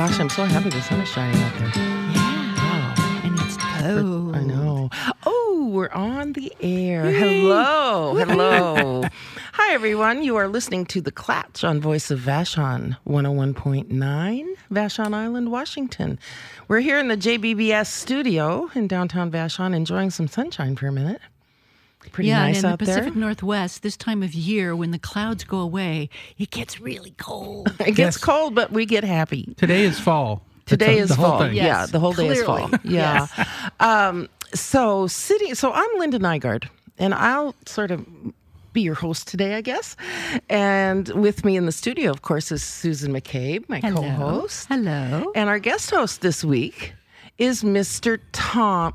Gosh, I'm so happy the sun is shining out there. Yeah. Wow. And it's cold. I know. Oh, we're on the air. Hello. Hello. Hi, everyone. You are listening to The Clatch on Voice of Vashon, 101.9, Vashon Island, Washington. We're here in the JBBS studio in downtown Vashon, enjoying some sunshine for a minute. Pretty nice and in out the there. Pacific Northwest, this time of year, when the clouds go away, it gets really cold. It gets cold, but we get happy. Today is fall. Today is the whole fall. thing. Yes, Yeah, the whole day is fall. clearly. Yeah. Yes. So I'm Linda Nygaard, and I'll sort of be your host today, I guess. And with me in the studio, of course, is Susan McCabe, my co-host. Hello. And our guest host this week is Mr. Tom.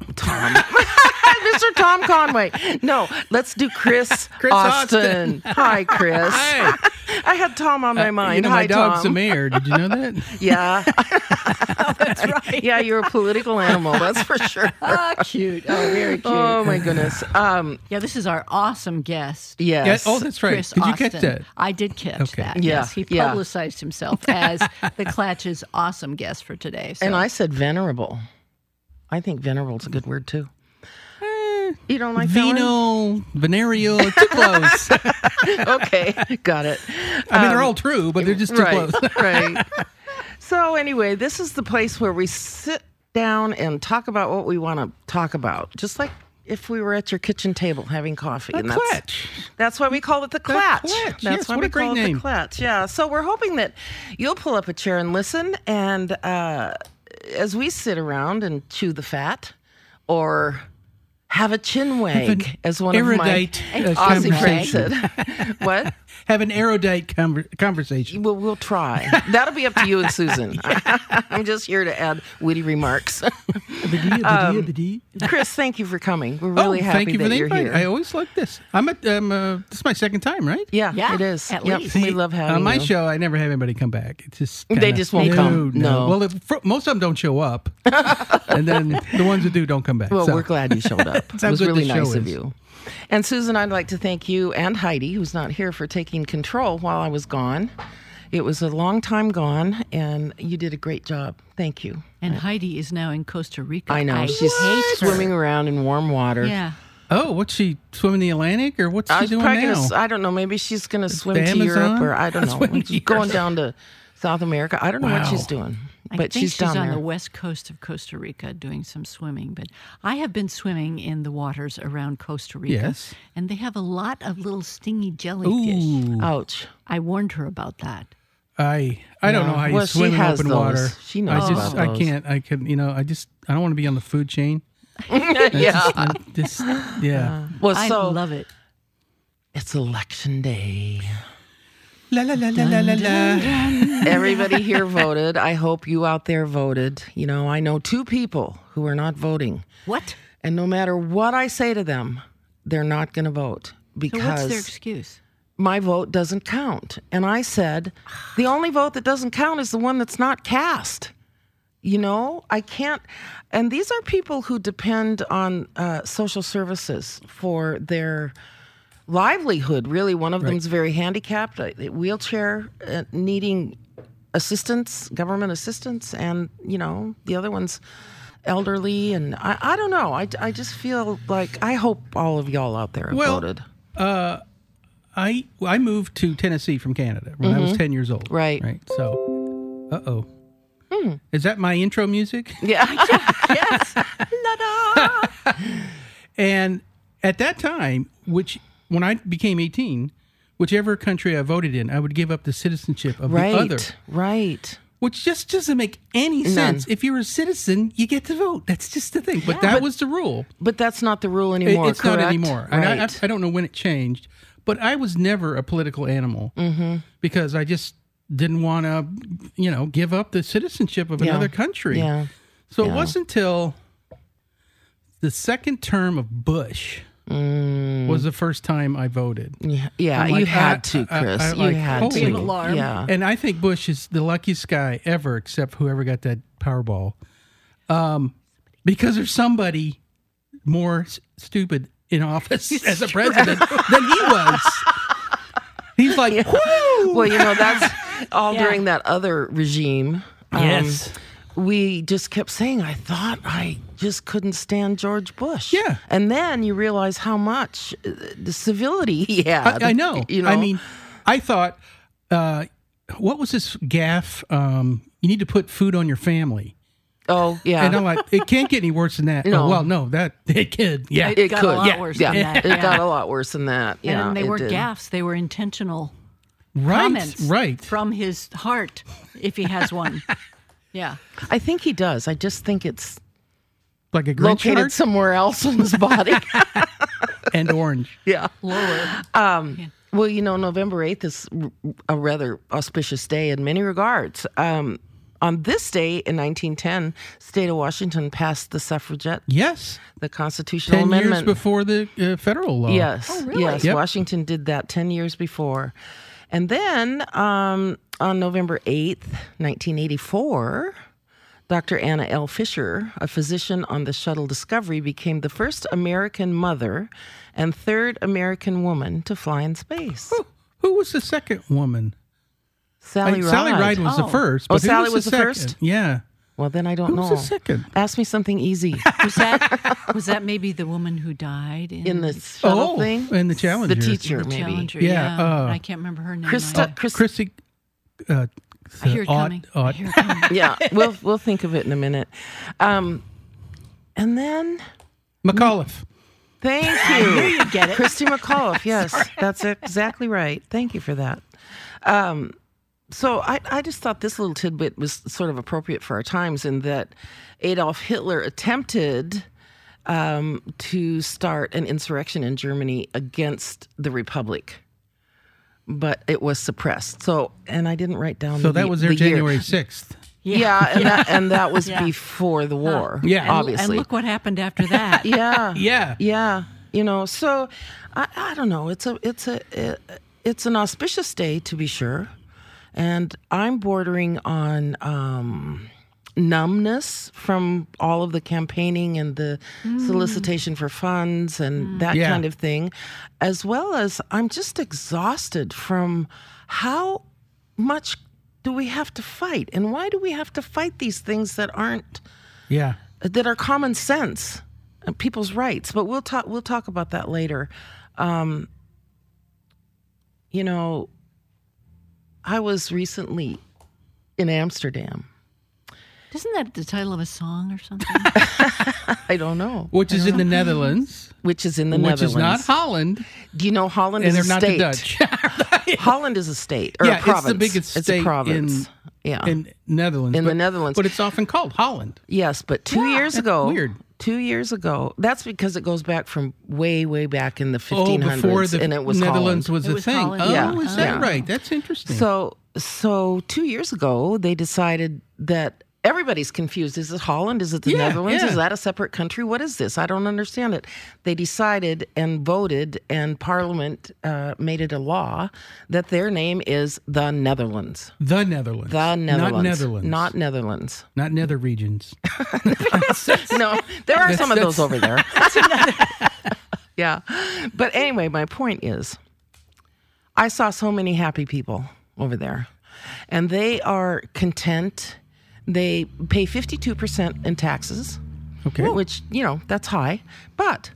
Mr. Tom Conway. No, let's do Chris Austin. Hi, Chris. Hi. I had Tom on my mind. You know, Hi, my dog's Tom. the mayor. Did you know that? Yeah. That's right. Yeah, you're a political animal, that's for sure. Cute. Oh, very cute. Oh, my goodness. Yeah, this is our awesome guest. Yes. Yeah, oh, that's right. Chris Did you Austin. catch that? I did catch Okay. that. Yeah, Yes, he yeah. publicized himself as the Clatch's awesome guest for today. So. And I said venerable. I think venerable's a good word, too. You don't like that Vino, venereal, too close. one? Okay, got it. I mean, they're all true, but they're just too right, close. right. So anyway, this is the place where we sit down and talk about what we want to talk about, just like if we were at your kitchen table having coffee. The Clatch. That's why we call it the Clatch. Clatch, That's yes, why what we a great call it name. the Clatch. Yeah. So we're hoping that you'll pull up a chair and listen, and as we sit around and chew the fat, or have a chin wag, as one erudite, of my Aussie friends conversation. said. What? Have an erudite conversation. Well, we'll try. That'll be up to you and Susan. I'm just here to add witty remarks. Chris, thank you for coming. We're really happy thank you that for the you're invite. here. I always like this. This is my second time, right? Yeah, Yeah, it is. at Yep, least. we love having on my you. show, I never have anybody come back. It's just They just won't come. No. Well, most of them don't show up, and then the ones that do don't come back. Well, so. we're glad you showed up. It how was good really the show nice of is. you. And Susan, I'd like to thank you and Heidi, who's not here, for taking control while I was gone. It was a long time gone, and you did a great job. Thank you. And Heidi is now in Costa Rica. I know. She's hate her. swimming around in warm water. Yeah. Oh, what's she swimming the Atlantic, or what's she doing probably now? I don't know. Maybe she's going to swim the to Europe, Amazon? or I don't know. Swim to She's going Europe. down to South America. I don't know what Wow. she's doing, I but think she's down on there. the west coast of Costa Rica doing some swimming. But I have been swimming in the waters around Costa Rica. Yes. And they have a lot of little stingy jellyfish. Ooh, Ouch. I warned her about that. I don't know how you Well, she swim in has open those. water. She knows I just, about those. I can't. I don't want to be on the food chain. Yeah. Yeah. Well, I so love it. it's election day. La la la la la la la. Everybody here voted. I hope you out there voted. You know, I know 2 people who are not voting. What? And no matter what I say to them, they're not going to vote So what's their because excuse? my vote doesn't count. And I said, the only vote that doesn't count is the one that's not cast. You know, I can't. And these are people who depend on social services for their livelihood. Really, one of them's very handicapped, a wheelchair, needing assistance, government assistance, and you know the other one's elderly. And I don't know. I just feel like I hope all of y'all out there have voted. I moved to Tennessee from Canada when I was 10 years old. Right. Right. So, is that my intro music? Yeah. Yes. La-da! And at that time, when I became 18, whichever country I voted in, I would give up the citizenship of the other. Right. Which just doesn't make any sense. If you're a citizen, you get to vote. That's just the thing. But that was the rule. But that's not the rule anymore. It's not correct? anymore. And Right. I don't know when it changed, but I was never a political animal because I just didn't want to, give up the citizenship of another country. Yeah. So it wasn't until the second term of Bush was the first time I voted. Yeah, I'm like, you had to, Chris. I you like, had holy- to. An alarm. Yeah. And I think Bush is the luckiest guy ever, except whoever got that Powerball. Because there's somebody more stupid in office as a president than he was. He's like, whoo! Well, that's all during that other regime Yes. We just kept saying, I thought I just couldn't stand George Bush. Yeah. And then you realize how much the civility he had. I know. You know. I mean, I thought, what was this gaffe? You need to put food on your family. Oh, yeah. And I'm like, it can't get any worse than that. No. Oh, well, no, that it could. Yeah. It got could. a lot Yeah. worse Yeah. than that. It got a lot worse than that. Yeah, And they it weren't did. gaffes; they were intentional Right. comments, Right. from his heart, if he has one. Yeah. I think he does. I just think it's Like a Grinch located heart somewhere else in his body. and orange. Yeah. Lower. Well, you know, November 8th is a rather auspicious day in many regards. On this day in 1910, state of Washington passed the suffragette, Yes. the constitutional 10 amendment. years before the federal law. Yes. Oh, really? Yes. Yep. Washington did that 10 years before. And then on November 8th, 1984, Dr. Anna L. Fisher, a physician on the shuttle Discovery, became the first American mother and third American woman to fly in space. Who was the second woman? Sally Ride. Sally Ride was the first. Oh, But who Sally was the second? first? Yeah. Well, then I don't Who know. was the second? Ask me something easy. Was that maybe the woman who died In the shuttle thing? and the Challenger. The teacher, the maybe. Challenger? Yeah, I can't remember her name. Chrissy. I hear it coming. I hear it coming. Yeah, we'll think of it in a minute. And then, McAuliffe. thank you. You get it. Christy McAuliffe, yes, that's exactly right. Thank you for that. So I just thought this little tidbit was sort of appropriate for our times in that Adolf Hitler attempted to start an insurrection in Germany against the Republic, but it was suppressed. So, and I didn't write down So that was their the year. January 6th. Yeah, and that was Yeah. before the war. Yeah. And, obviously. And look what happened after that. Yeah. Yeah. Yeah, you know, so I don't know. It's an auspicious day, to be sure, and I'm bordering on numbness from all of the campaigning and the solicitation for funds and that Yeah. kind of thing, as well as I'm just exhausted from how much do we have to fight, and why do we have to fight these things that Yeah. are common sense, people's rights. But we'll talk about that later. You know, I was recently in Amsterdam. Isn't that the title of a song or something? I don't know. Which is in the Netherlands. Which is in the Which Netherlands. is not Holland. Do you know Holland And is they're a not the state? Dutch. Holland is a state or Yeah, a it's the province. biggest It's state a province. Yeah. in Netherlands. In the Netherlands. But it's often called Holland. Yes, but 2 years that's ago, weird. 2 years ago, that's because it goes back from way, way back in the Oh, 1500s, before the and it was Netherlands Holland. was It a was thing. Holland. Oh, Yeah. is that Yeah. right? That's interesting. So 2 years ago, they decided that everybody's confused. Is it Holland? Is it the Yeah, Netherlands? yeah. Is that a separate country? What is this? I don't understand it. They decided and voted, and Parliament made it a law that their name is the Netherlands. the Netherlands. The Netherlands. Not Netherlands. Not Netherlands. Not nether regions. No, there are some of that's- those over there. Yeah. But anyway, my point is, I saw so many happy people over there, and they are content. They pay 52% in taxes, Okay. which, you know, that's high. But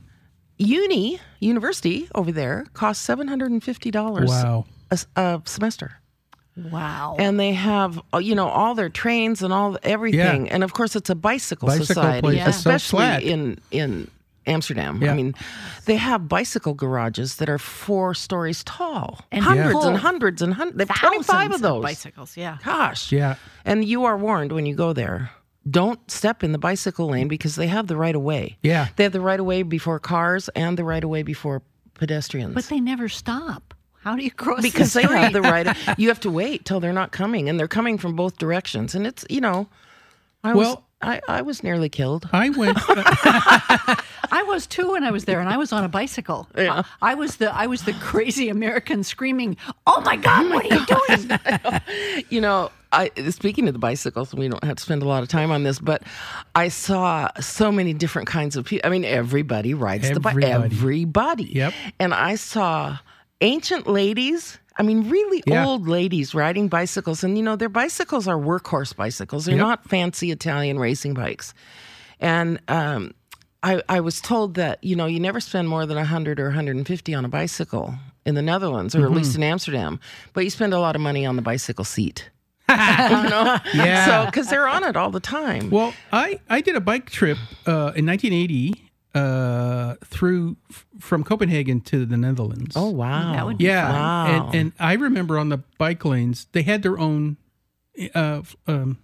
university over there costs $750 Wow. a semester. Wow. And they have, you know, all their trains and everything. Yeah. And of course, it's a bicycle Bicycle society, place is so especially flat. in Amsterdam. Yeah. I mean, they have bicycle garages that are 4 stories tall, And hundreds full. and hundreds and hundreds. They have 25 of those. bicycles. Yeah. Gosh. Yeah. And you are warned when you go there. Don't step in the bicycle lane because they have the right of way. Yeah. They have the right of way before cars and the right of way before pedestrians. But they never stop. How do you cross Because the they street? have the right. You have to wait till they're not coming, and they're coming from both directions. And it's, you know, I was nearly killed. I went. I was too when I was there, and I was on a bicycle. Yeah. I was the crazy American screaming, "Oh my God, what are you doing?" You know, speaking of the bicycles, we don't have to spend a lot of time on this, but I saw so many different kinds of people. I mean, everybody rides the bike. Everybody. Everybody. Yep. And I saw ancient ladies. I mean, really Yeah. old ladies riding bicycles. And, their bicycles are workhorse bicycles. They're Yep. not fancy Italian racing bikes. And I was told that, you never spend more than 100 or 150 on a bicycle in the Netherlands, or at least in Amsterdam. But you spend a lot of money on the bicycle seat. Yeah. So, because they're on it all the time. Well, I did a bike trip in 1980 from Copenhagen to the Netherlands. Oh, wow. That would be yeah. fun. Wow. And I remember on the bike lanes, they had their own, what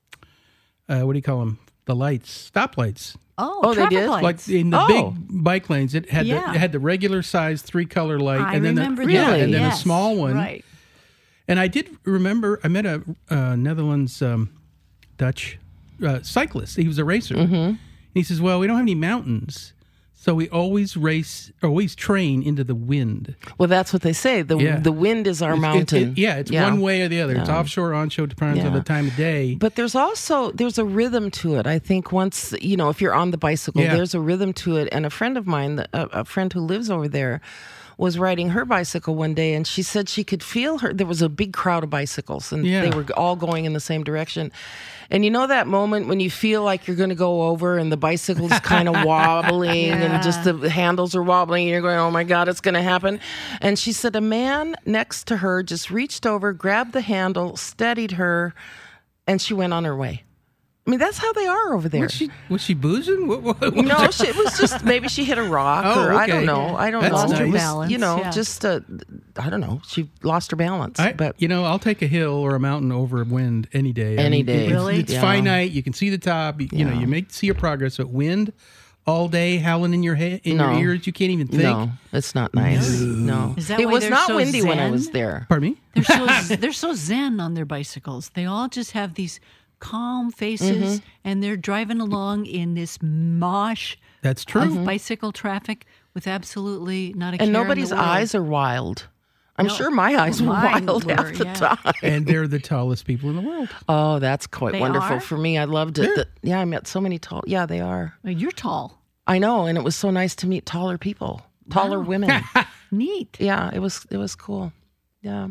do you call them? The lights, stoplights. Oh, they traffic did? lights. Like in the Oh. big bike lanes, it had the regular size 3-color light, I and then remember the, that. yeah, and then Yes. a small one. Right. And I did remember I met a Netherlands Dutch cyclist. He was a racer. Mm-hmm. And he says, "Well, we don't have any mountains, so we always train into the wind. Well, that's what they say. The wind is our mountain. It's one way or the other. It's offshore, onshore, depends on the time of day. But there's a rhythm to it. I think once, if you're on the bicycle, there's a rhythm to it. And a friend of mine, a friend who lives over there, was riding her bicycle one day, and she said she could feel there was a big crowd of bicycles, and they were all going in the same direction. And that moment when you feel like you're going to go over and the bicycle's kind of wobbling and just the handles are wobbling and you're going, oh my God, it's going to happen. And she said a man next to her just reached over, grabbed the handle, steadied her, and she went on her way. I mean, that's how they are over there. Was she boozing? What No, it was just maybe she hit a rock, or I don't know. I don't That's know. Lost her nice. balance. Just I don't know. She lost her balance. But I'll take a hill or a mountain over wind any day. Any day. Really? It's Yeah. finite. You can see the top. You see your progress. But wind all day howling in your head, your ears, you can't even think. no, it's not nice. No, Is that it why was they're not so windy when I zen? was there. Pardon me? They're so zen on their bicycles. They all just have these calm faces, and they're driving along in this mosh That's true. of bicycle traffic with absolutely not a care And in the nobody's world. eyes are wild. I'm No. sure my eyes were Mine wild were, half the yeah. time. And they're the tallest people in the world. Oh, that's quite They wonderful are? for me. I loved it. I met so many tall. Yeah, they are. Well, you're tall. I know, and it was so nice to meet taller people, taller women. Neat. Yeah, it was cool. Yeah.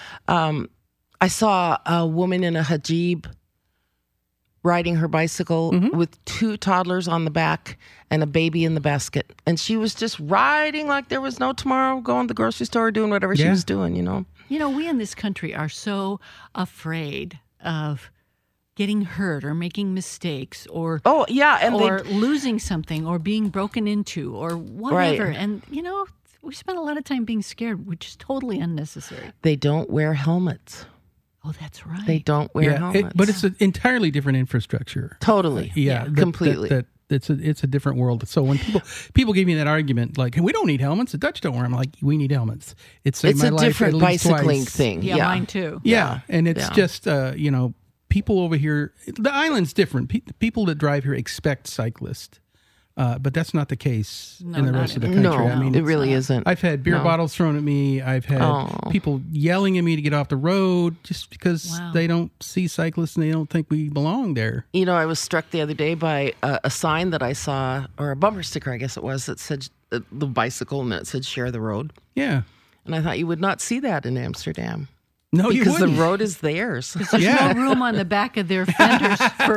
I saw a woman in a hijab riding her bicycle with 2 toddlers on the back and a baby in the basket. And she was just riding like there was no tomorrow, going to the grocery store, doing whatever she was doing, We in this country are so afraid of getting hurt or making mistakes or Oh, yeah. And or losing something or being broken into or whatever. Right. And, we spend a lot of time being scared, which is totally unnecessary. they don't wear helmets. Oh, that's right. They don't wear helmets. but it's an entirely different infrastructure. Totally. Completely. It's a different world. So when people give me that argument, like, hey, we don't need helmets, the Dutch don't wear them. I'm like, we need helmets. It saved It's my a life different at least bicycling twice. thing. Yeah, mine too. Yeah, and it's just people over here. The island's different. People that drive here expect cyclists, but that's not the case in the rest of the country. No, I mean, it really isn't. I've had beer bottles thrown at me. I've had people yelling at me to get off the road just because they don't see cyclists and they don't think we belong there. I was struck the other day by a sign that I saw, or a bumper sticker, I guess it was, that said the bicycle, and it said share the road. Yeah. And I thought you would not see that in Amsterdam. No, you Because the wouldn't. road is theirs. There's no room on the back of their fenders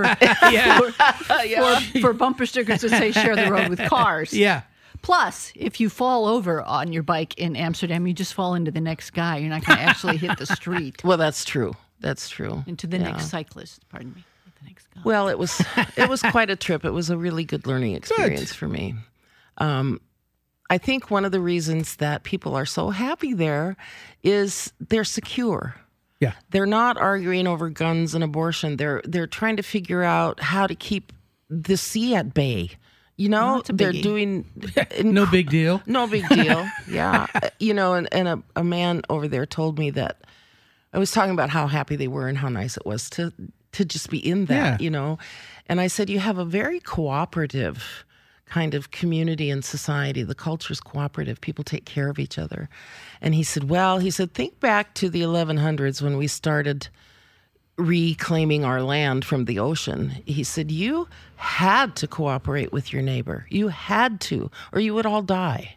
for bumper stickers that say share the road with cars. Yeah. Plus, if you fall over on your bike in Amsterdam, you just fall into the next guy. You're not going to actually hit the street. Well, that's true. That's true. Into the next cyclist, pardon me. The next guy. Well, it was quite a trip. It was a really good learning experience for me. I think one of the reasons that people are so happy there is they're secure. Yeah. They're not arguing over guns and abortion. They're trying to figure out how to keep the sea at bay. that's a They're biggie. doing No big deal. no big deal. Yeah. And a man over there told me that I was talking about how happy they were and how nice it was to just be in that, And I said, you have a very cooperative kind of community and society. The culture's cooperative. People take care of each other. And he said, think back to the 1100s when we started reclaiming our land from the ocean. He said, you had to cooperate with your neighbor. You had to, or you would all die.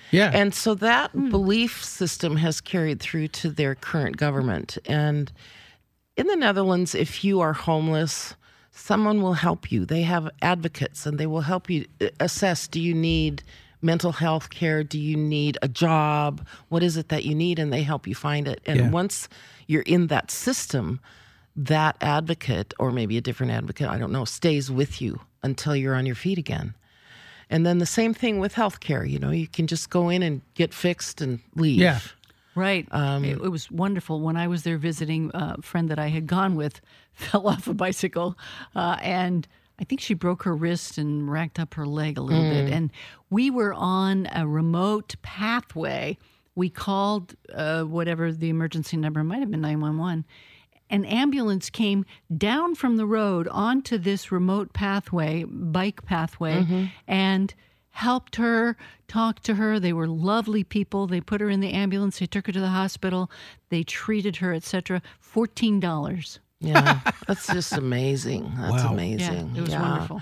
Yeah. And so that belief system has carried through to their current government. And in the Netherlands, if you are homeless, someone will help you. They have advocates, and they will help you assess, do you need mental health care? Do you need a job? What is it that you need? And they help you find it. And once you're in that system, that advocate, or maybe a different advocate, I don't know, stays with you until you're on your feet again. And then the same thing with healthcare. You can just go in and get fixed and leave. Yeah. Right. It was wonderful. When I was there visiting, a friend that I had gone with fell off a bicycle, and I think she broke her wrist and racked up her leg a little bit. And we were on a remote pathway. We called whatever the emergency number, might have been 911. An ambulance came down from the road onto this remote pathway, bike pathway, and helped her, talked to her. They were lovely people. They put her in the ambulance. They took her to the hospital. They treated her, etc. $14. Yeah, that's just amazing. That's Wow. amazing. Yeah, it was wonderful.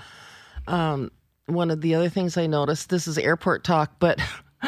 One of the other things I noticed, this is airport talk, but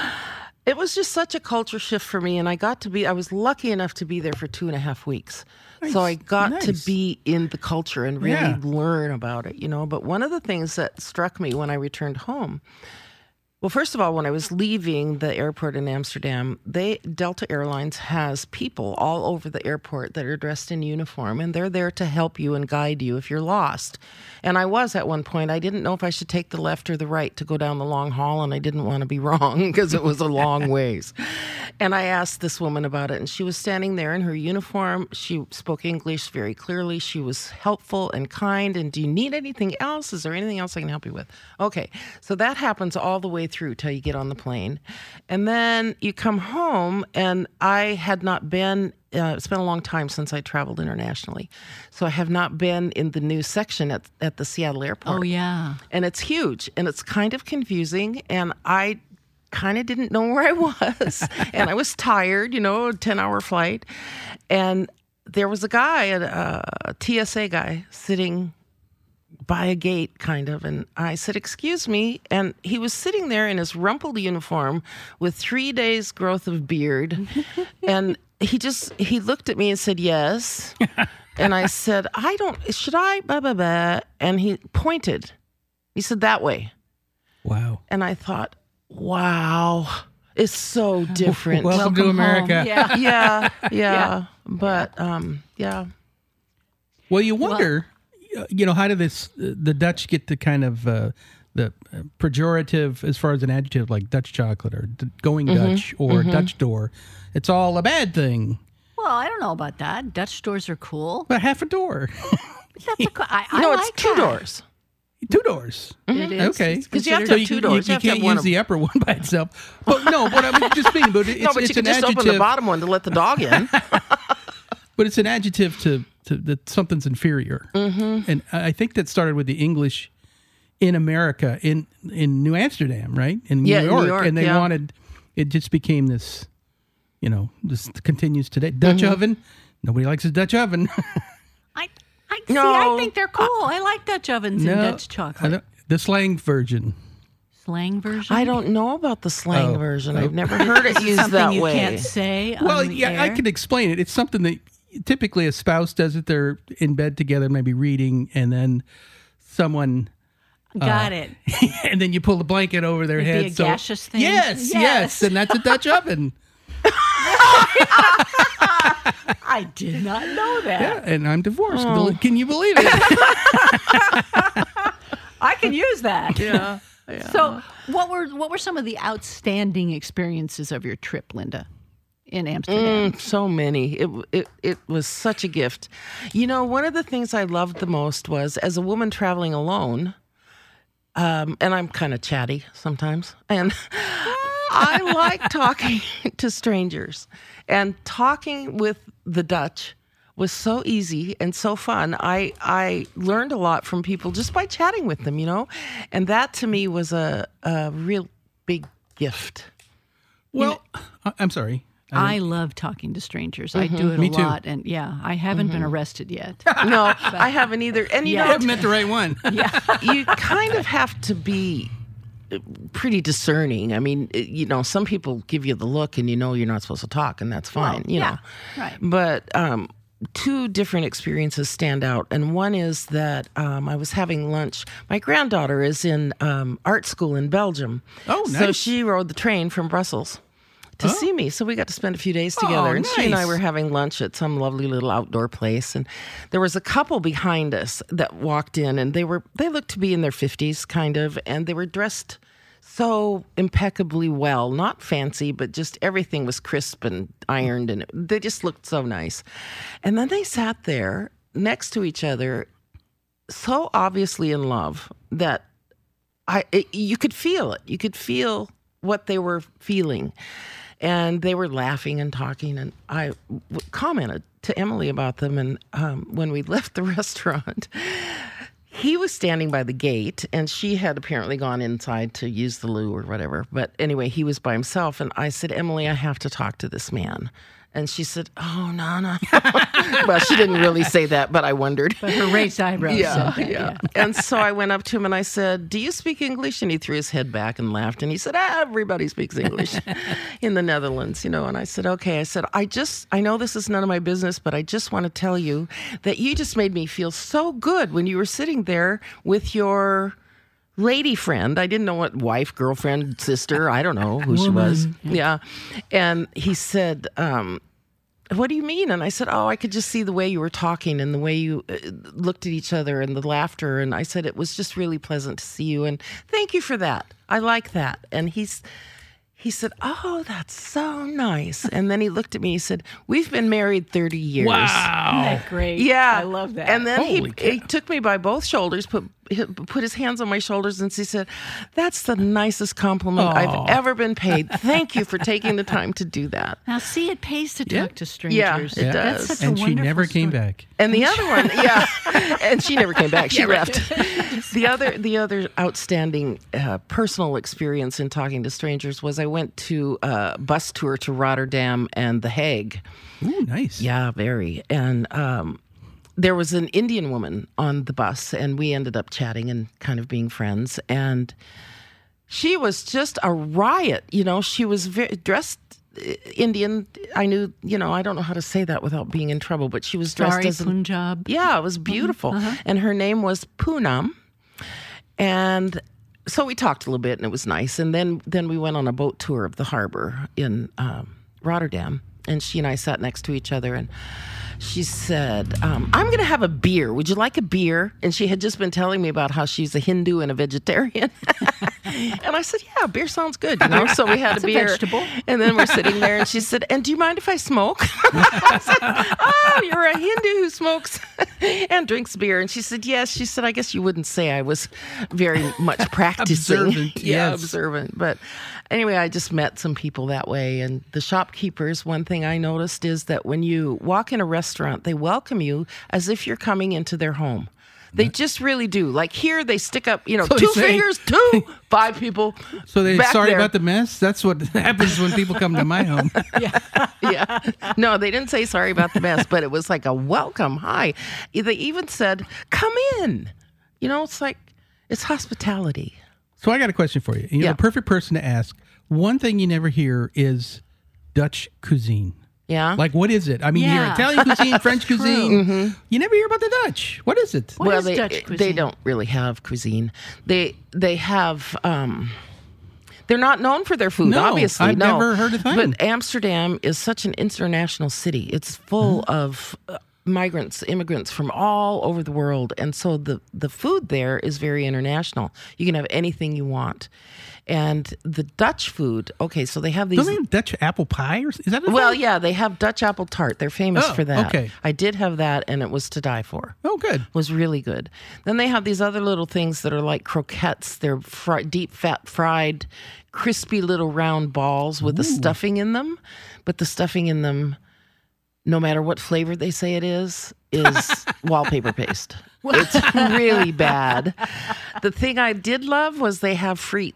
it was just such a culture shift for me. And I was lucky enough to be there for 2.5 weeks. So I got to be in the culture and really learn about it, But one of the things that struck me when I returned home, well, first of all, when I was leaving the airport in Amsterdam, Delta Airlines has people all over the airport that are dressed in uniform, and they're there to help you and guide you if you're lost. And I was at one point. I didn't know if I should take the left or the right to go down the long hall, and I didn't want to be wrong because it was a long ways. And I asked this woman about it, and she was standing there in her uniform. She spoke English very clearly. She was helpful and kind. And do you need anything else? Is there anything else I can help you with? Okay, so that happens all the way through till you get on the plane. And then you come home, and I had not been, it's been a long time since I traveled internationally. So I have not been in the new section at the Seattle airport. Oh, yeah. And it's huge, and it's kind of confusing, and I kind of didn't know where I was. And I was tired, a 10-hour flight. And there was a guy, a TSA guy, sitting by a gate, kind of, and I said, "Excuse me," and he was sitting there in his rumpled uniform with 3 days' growth of beard, and he looked at me and said, "Yes," and I said, "Should I, blah, blah, blah," and he pointed. He said, "That way." Wow. And I thought, wow, it's so different. Welcome to America. Home. Yeah. Yeah. But, yeah. Well, you wonder, how did the Dutch get the kind of the pejorative as far as an adjective like Dutch chocolate or going Dutch or Dutch door? It's all a bad thing. Well, I don't know about that. Dutch doors are cool. But half a door. That's I it's like 2 that. doors. 2 doors. It is. Okay. It's 'Cause you have to So have 2 doors. You have to have can't one use of the upper one by itself. But no, but I'm just being, but it's, No, but it's you can an just adjective. open the bottom one to let the dog in. But it's an adjective to that something's inferior. Mm-hmm. And I think that started with the English in America, in New Amsterdam, right? In New York. And they wanted, it just became this, this continues today. Dutch oven. Nobody likes a Dutch oven. I No, think they're cool. I like Dutch ovens and Dutch chocolate. The slang version. Slang version? I don't know about the slang Oh. version. I've never heard it used Something that you way. can't say Well, on the yeah, I air? can explain it. It's something that typically a spouse does it. They're in bed together, maybe reading, and then someone, Got it. and then you pull the blanket over their It'd head. be a gaseous thing? Yes, Yes. and that's a Dutch oven. I did not know that. And I'm divorced. Can you believe it? I can use that. Yeah. So, what were some of the outstanding experiences of your trip, Linda, in Amsterdam? So many. It was such a gift. One of the things I loved the most was, as a woman traveling alone, and I'm kind of chatty sometimes, and I like talking to strangers. And talking with the Dutch was so easy and so fun. I learned a lot from people just by chatting with them, and that to me was a real big gift. Well, I'm sorry. I love talking to strangers. I do it Me a too. lot, and I haven't been arrested yet. No, I haven't either. And I haven't met the right one. you kind of have to be pretty discerning. I mean, some people give you the look and you're not supposed to talk, and that's fine, know. Right. But two different experiences stand out. And one is that I was having lunch. My granddaughter is in art school in Belgium. Oh, nice. So she rode the train from Brussels to see me. So we got to spend a few days together. And she and I were having lunch at some lovely little outdoor place. And there was a couple behind us that walked in, and they looked to be in their 50s, kind of, and they were dressed so impeccably well, not fancy, but just everything was crisp and ironed, and they just looked so nice. And then they sat there next to each other, so obviously in love that you could feel it. You could feel what they were feeling. And they were laughing and talking, and I commented to Emily about them. And when we left the restaurant, he was standing by the gate, and she had apparently gone inside to use the loo or whatever. But anyway, he was by himself, and I said, Emily, I have to talk to this man. And she said, oh, Nana. Well, she didn't really say that, but I wondered. But her raised eyebrows said that, yeah. And so I went up to him and I said, do you speak English? And he threw his head back and laughed. And he said, everybody speaks English in the Netherlands, And I said, okay. I said, I know this is none of my business, but I just want to tell you that you just made me feel so good when you were sitting there with your lady friend. I didn't know what wife, girlfriend, sister. I don't know who she was. Yeah. And he said, what do you mean? And I said, I could just see the way you were talking and the way you looked at each other and the laughter. And I said, it was just really pleasant to see you. And thank you for that. I like that. And he said, oh, that's so nice. And then he looked at me. He said, we've been married 30 years. Wow. Isn't that great? Yeah. I love that. And then he took me by both shoulders, put his hands on my shoulders, and he said, that's the nicest compliment I've ever been paid. Thank you for taking the time to do that. Now, see, it pays to talk to strangers. Yeah, it does. That's such And a she never story. came back. And the other one, and she never came back. She left. The other outstanding personal experience in talking to strangers was I went to a bus tour to Rotterdam and The Hague. Ooh, nice. Yeah, very. And there was an Indian woman on the bus, and we ended up chatting and kind of being friends. And she was just a riot. She was dressed Indian. I knew, I don't know how to say that without being in trouble, but she was dressed as Punjab. Yeah, it was beautiful. And her name was Poonam. And so we talked a little bit, and it was nice. And then we went on a boat tour of the harbor in Rotterdam, and she and I sat next to each other, and she said, I'm going to have a beer. Would you like a beer? And she had just been telling me about how she's a Hindu and a vegetarian. And I said, yeah, beer sounds good. So we had a beer. A vegetable. And then we're sitting there, and she said, and do you mind if I smoke? I said, oh, you're a Hindu who smokes and drinks beer. And she said, yes. She said, I guess you wouldn't say I was very much practicing. Observant, Yeah, yes. observant. But anyway, I just met some people that way. And the shopkeepers, one thing I noticed is that when you walk in a restaurant, they welcome you as if you're coming into their home. They just really do. Like here, they stick up, So two they say- fingers, 5 people. So they're back sorry there. about the mess? That's what happens when people come to my home. Yeah. No, they didn't say sorry about the mess, but it was like a welcome. Hi. They even said, come in. It's like, it's hospitality. So I got a question for you. You're Yeah. the perfect person to ask. One thing you never hear is Dutch cuisine. Yeah. Like, what is it? I mean, you hear Yeah. Italian cuisine, French cuisine. You never hear about the Dutch. What is it? What is they Dutch cuisine? they don't really have cuisine. They have they're not known for their food, No, obviously. I've no. never heard a thing. But Amsterdam is such an international city. It's full of immigrants from all over the world, and so the food there is very international. You can have anything you want. And the Dutch food, okay, so they have these. Don't they have Dutch apple pie? Is that a Well, thing? yeah, they have Dutch apple tart. They're famous Oh, for that. okay. I did have that, and it was to die for. Oh, good. Was really good. Then they have these other little things that are like croquettes. They're deep fat fried, crispy little round balls with the stuffing in them. But the stuffing in them, no matter what flavor they say it is wallpaper paste. It's really bad. The thing I did love was they have frites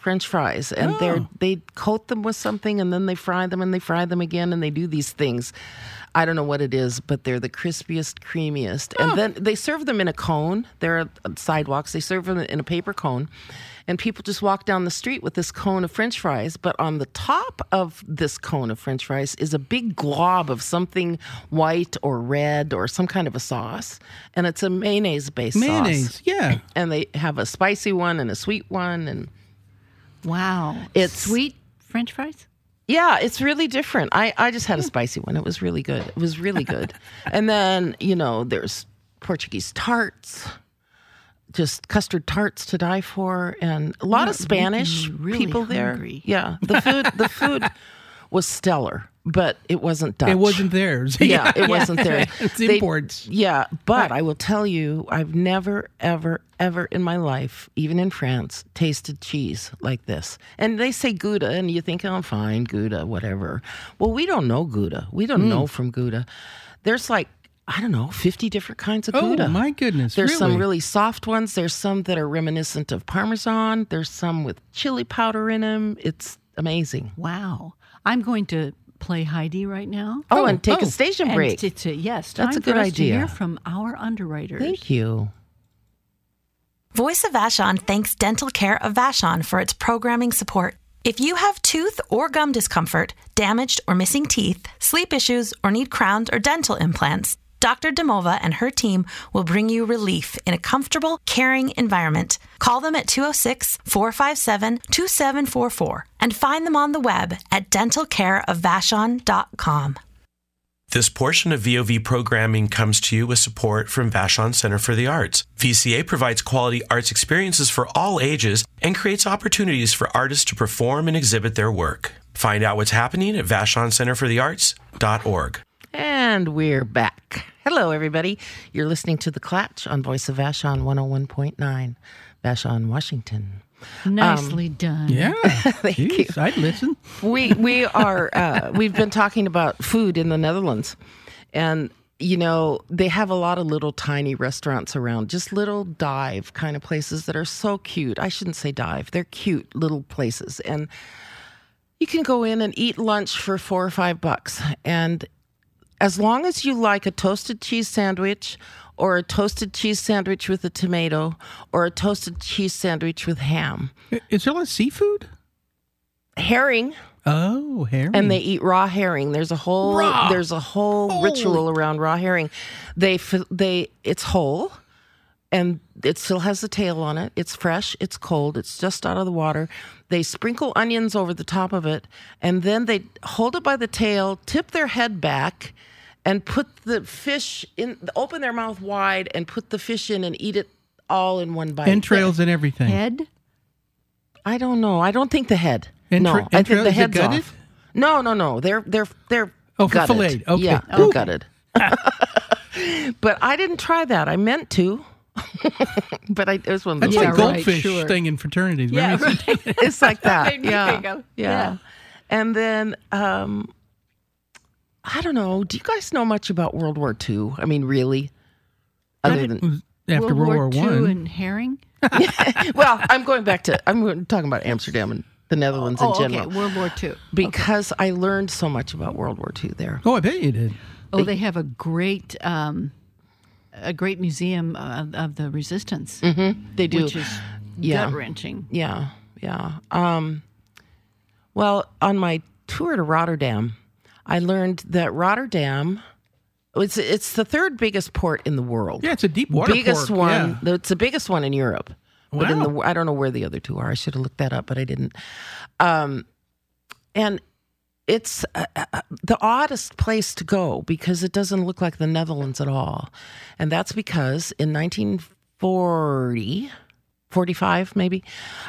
French fries, and they coat them with something, and then they fry them, and they fry them again, and they do these things. I don't know what it is, but they're the crispiest, creamiest. And then they serve them in a cone. They're at sidewalks. They serve them in a paper cone. And people just walk down the street with this cone of French fries. But on the top of this cone of French fries is a big glob of something white or red or some kind of a sauce. And it's a mayonnaise-based sauce. Mayonnaise, yeah. And they have a spicy one and a sweet one. And wow. It's sweet French fries? yeah, it's really different. I just had a spicy one. It was really good. It was really good. And then, there's Portuguese tarts, just custard tarts to die for, and a lot of Spanish really people hungry. there. Yeah, the food was stellar, but it wasn't Dutch. It wasn't theirs. Yeah, it wasn't there. It's imports. Yeah, but I will tell you, I've never, ever, ever in my life, even in France, tasted cheese like this. And they say Gouda, and you think, oh, fine, Gouda, whatever. Well, we don't know Gouda. We don't know from Gouda. There's 50 different kinds of Gouda. Oh, my goodness. There's some really soft ones. There's some that are reminiscent of Parmesan. There's some with chili powder in them. It's amazing. Wow. I'm going to play Heidi right now. Oh, and take a station break. Yes, That's time a good for us idea. to hear from our underwriters. Thank you. Voice of Vashon thanks Dental Care of Vashon for its programming support. If you have tooth or gum discomfort, damaged or missing teeth, sleep issues, or need crowns or dental implants, Dr. Demova and her team will bring you relief in a comfortable, caring environment. Call them at 206-457-2744 and find them on the web at dentalcareofvashon.com. This portion of VOV programming comes to you with support from Vashon Center for the Arts. VCA provides quality arts experiences for all ages and creates opportunities for artists to perform and exhibit their work. Find out what's happening at VashonCenterForTheArts.org. And we're back. Hello, everybody. You're listening to The Clatch on Voice of Vashon 101.9, Vashon, Washington. Nicely done. Yeah. Thank you. Jeez, I'd listen. We've been talking about food in the Netherlands. And, they have a lot of little tiny restaurants around, just little dive kind of places that are so cute. I shouldn't say dive. They're cute little places. And you can go in and eat lunch for $4 or $5. And as long as you like a toasted cheese sandwich or a toasted cheese sandwich with a tomato or a toasted cheese sandwich with ham. Is there a lot of seafood? Herring. Oh, herring. And they eat raw herring. There's a whole ritual around raw herring. It's whole and it still has the tail on it. It's fresh, it's cold, it's just out of the water. They sprinkle onions over the top of it, and then they hold it by the tail, tip their head back, and put the fish in, open their mouth wide, and put the fish in and eat it all in one bite. Entrails and everything. Head? I don't know. I don't think the head. No, I think the head's off. No. They're for gutted. filleted. Okay. Yeah, they're gutted. But I didn't try that. I meant to. But it was one of those. That's like right, goldfish sure. thing in fraternities. Yeah, Remember? It's like that. Made me think of- yeah. And then, I don't know. Do you guys know much about World War II? I mean, really? Other than, After World War II I. and herring? well, I'm talking about Amsterdam and the Netherlands in general. Okay, World War II. Because I learned so much about World War II there. Oh, I bet you did. Oh, they have a great museum of the resistance. They do. Which is Yeah. gut-wrenching. Yeah. Well, on my tour to Rotterdam, I learned that Rotterdam, it's the third biggest port in the world. Yeah, it's a deep water biggest port. one. Yeah. It's the biggest one in Europe. But Wow. I don't know where the other two are. I should have looked that up, but I didn't. And it's the oddest place to go because it doesn't look like the Netherlands at all. And that's because in 1945 maybe,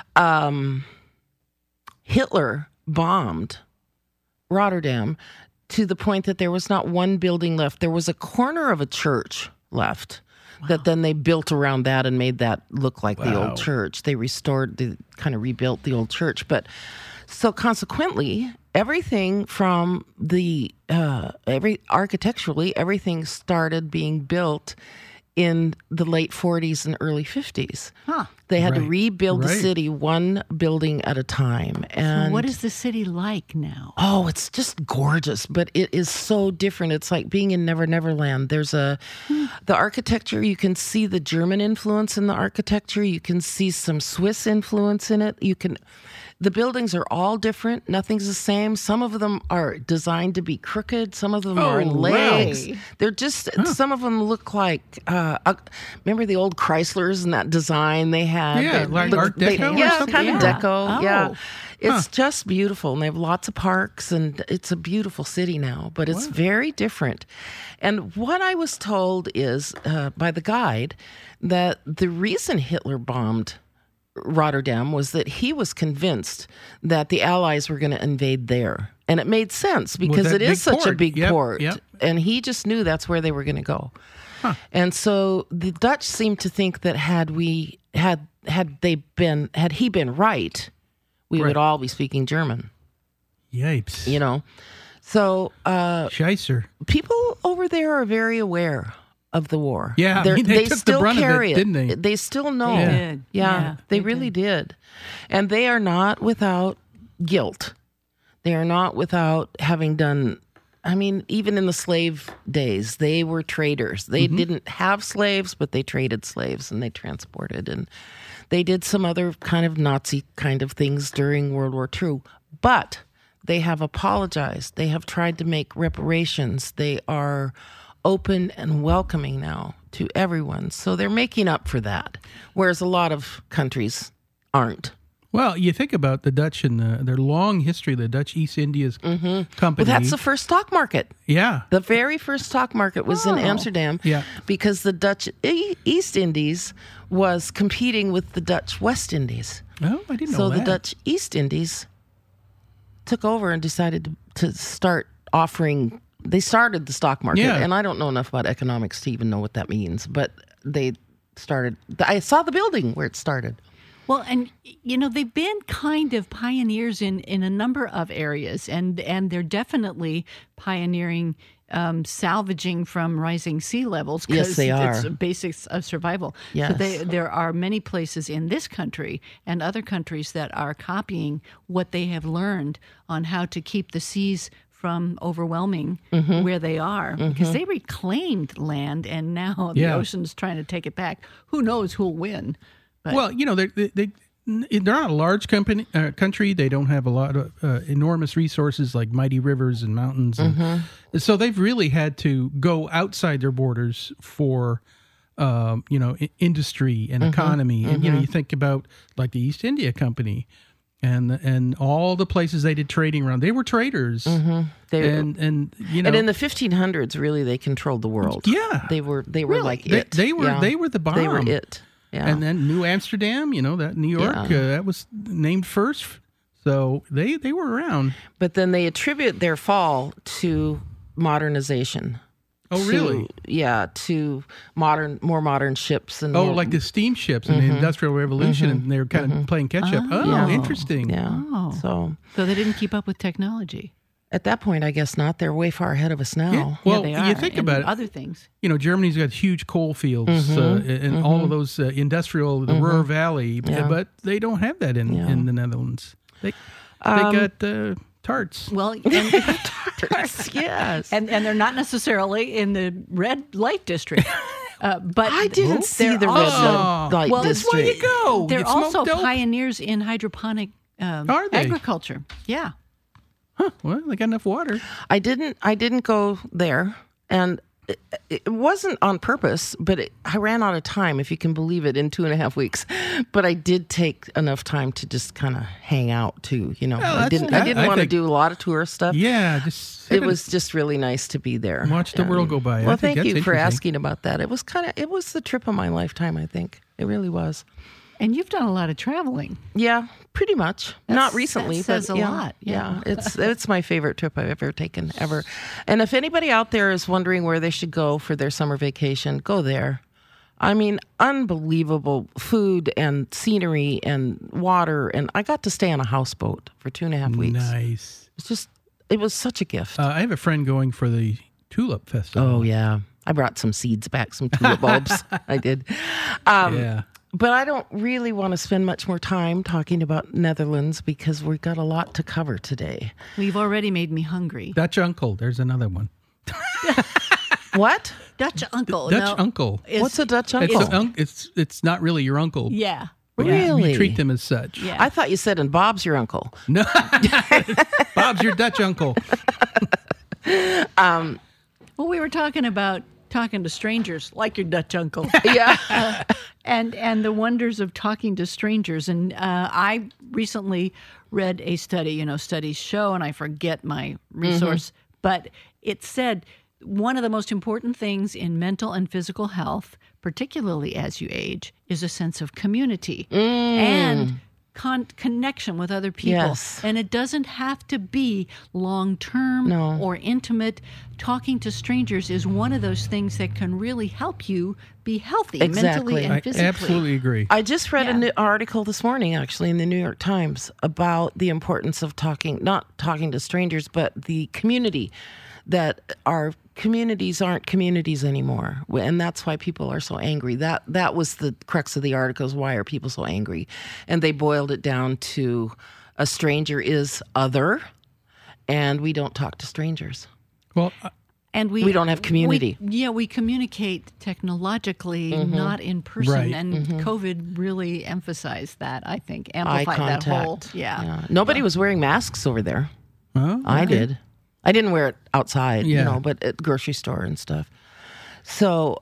Hitler bombed Rotterdam to the point that there was not one building left. There was a corner of a church left. Wow. That then they built around that and made that look like the old church. They rebuilt the old church. But so consequently, everything from architecturally, everything started being built in the late 40s and early 50s. Huh. They had to Right. rebuild the Right. city one building at a time. And So what is the city like now? oh, it's just gorgeous, but it is so different. It's like being in Never Never Land. There's the architecture, you can see the German influence in the architecture. You can see some Swiss influence in it. The buildings are all different. Nothing's the same. Some of them are designed to be crooked. Some of them are in wow. legs. They're just, some of them look like, remember the old Chryslers and that design they had? Yeah, like Art Deco or Yeah, something? kind of Yeah. deco. Oh. Yeah. It's just beautiful. And they have lots of parks, and it's a beautiful city now, but it's very different. And what I was told is by the guide that the reason Hitler bombed Rotterdam was that he was convinced that the Allies were going to invade there. And it made sense because that it is big such a port. big Yep, port. yep. And he just knew that's where they were going to go. And so the Dutch seemed to think that had he been right, we would all be speaking German, Yipes. you know. So Scheisser. people over there are very aware of the war. Yeah, I They're- mean, they took the still brunt of it, carry didn't they? They still know. They did. Yeah, they really did. And they are not without guilt. They are not without having done, I mean, even in the slave days, they were traders. They didn't have slaves, but they traded slaves and they transported. And they did some other kind of Nazi kind of things during World War II. But they have apologized. They have tried to make reparations. They are open and welcoming now to everyone. So they're making up for that, whereas a lot of countries aren't. Well, you think about the Dutch and their long history, the Dutch East Indies Company. Well, that's the first stock market. yeah. The very first stock market was in Amsterdam Yeah. because the Dutch East Indies was competing with the Dutch West Indies. Oh, I didn't know So that. the Dutch East Indies took over and decided to start offering. They started the stock market, Yeah. and I don't know enough about economics to even know what that means. But they started. I saw the building where it started. Well, and they've been kind of pioneers in a number of areas, and they're definitely pioneering salvaging from rising sea levels. Yes, they It's are. basics of survival. Yes. So there are many places in this country and other countries that are copying what they have learned on how to keep the seas from overwhelming where they are, because they reclaimed land, and now the ocean's trying to take it back. Who knows who'll win? But Well, they're not a large country. They don't have a lot of enormous resources like mighty rivers and mountains. And so they've really had to go outside their borders for, industry and economy. And, you think about like the East India Company and all the places they did trading around. They were traders. They, And and in the 1500s, really, they controlled the world. Yeah. they were like They- it. they were- Yeah. they were the bomb. They were it. Yeah. And then New Amsterdam, that New York, that was named first. So they were around. But then they attribute their fall to modernization. Oh, really? To more modern ships and Oh, more- like the steamships and the Industrial Revolution, and they were kind of playing catch up. Oh, Yeah. interesting. yeah. Oh. So they didn't keep up with technology. at that point, I guess not. They're way far ahead of us now. Yeah. Well, they are, you think and about it. other things. Germany's got huge coal fields and all of those industrial, the Ruhr Valley, Yeah. but they don't have that in the Netherlands. They got tarts. Well, Yes. and they're not necessarily in the red light district. But I didn't see they're the also- red light Well, That's where you district. go. They're You smoke also dope. pioneers in hydroponic Are they? agriculture. Yeah. Well, they got enough water. I didn't go there, and it wasn't on purpose, but I ran out of time, if you can believe it, in 2.5 weeks. But I did take enough time to just kind of hang out too. I that's- didn't I want to think- do a lot of tourist stuff. Yeah, just sit It was just really nice to be there. Watch the world go by. I Well, think thank that's you for interesting. asking about that. It was the trip of my lifetime, I think. It really was. And you've done a lot of traveling. Yeah, pretty much. Not recently, that says but a yeah, lot. Yeah, it's my favorite trip I've ever taken ever. And if anybody out there is wondering where they should go for their summer vacation, go there. I mean, unbelievable food and scenery and water, and I got to stay on a houseboat for 2.5 weeks. Nice. It was such a gift. I have a friend going for the Tulip Festival. Oh yeah, I brought some seeds back, some tulip bulbs. I did. Yeah. But I don't really want to spend much more time talking about Netherlands because we've got a lot to cover today. We've already made me hungry. Dutch uncle. There's another one. What? Dutch uncle. Dutch uncle. What's a Dutch uncle? It's not really your uncle. Yeah. But Really? You treat them as such. Yeah. I thought you said, and Bob's your uncle. No. Bob's your Dutch uncle. Well, we were talking about talking to strangers like your Dutch uncle. Yeah. and the wonders of talking to strangers. And I recently read a study, studies show, and I forget my resource, but it said one of the most important things in mental and physical health, particularly as you age, is a sense of community and connection with other people. Yes. And it doesn't have to be long-term or intimate. Talking to strangers is one of those things that can really help you be healthy mentally and physically. I absolutely agree. I just read an article this morning, actually, in the New York Times about the importance of not talking to strangers, but the community, that our communities aren't communities anymore. And that's why people are so angry. That was the crux of the article, is why are people so angry? And they boiled it down to a stranger is other, and we don't talk to strangers. Well, And we don't have community. We communicate technologically, not in person. Right. And COVID really emphasized that, I think, Eye amplified contact. that whole. Nobody was wearing masks over there. oh, I did. I didn't wear it outside, Yeah. but at the grocery store and stuff. So,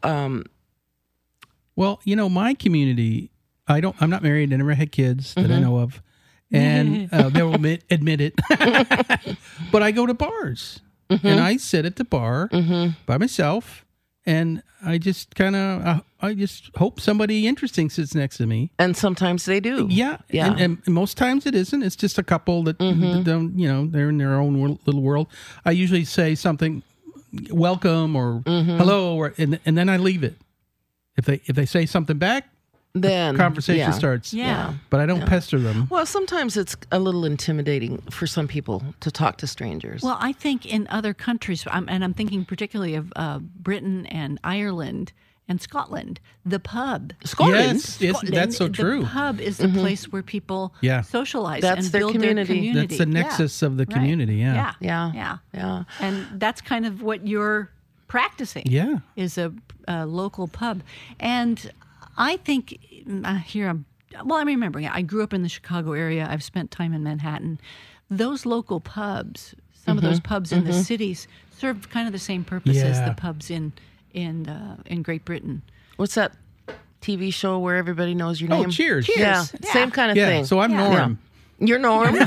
well, my community, I'm not married. I never had kids that I know of. And they will admit it. But I go to bars. And I sit at the bar by myself. And I just I just hope somebody interesting sits next to me. and sometimes they do. Yeah. And most times it isn't. It's just a couple that don't, they're in their own little world. I usually say something, welcome or hello, and then I leave it. If they say something back, Then conversation starts. Yeah. But I don't pester them. Well, sometimes it's a little intimidating for some people to talk to strangers. Well, I think in other countries, and I'm thinking particularly of Britain and Ireland and Scotland, the pub. Scotland? Yes, that's so true. The pub is the place where people socialize That's and their build community. their community. That's the nexus of the Right. community. Yeah. Yeah. And that's kind of what you're practicing. Yeah. Is a local pub. And I think I'm remembering. I grew up in the Chicago area. I've spent time in Manhattan. Those local pubs, some of those pubs in the cities, serve kind of the same purpose as the pubs in Great Britain. What's that TV show where everybody knows your name? Oh, Cheers. Yeah, same kind of Yeah. thing. So I'm Norm. You're Norm.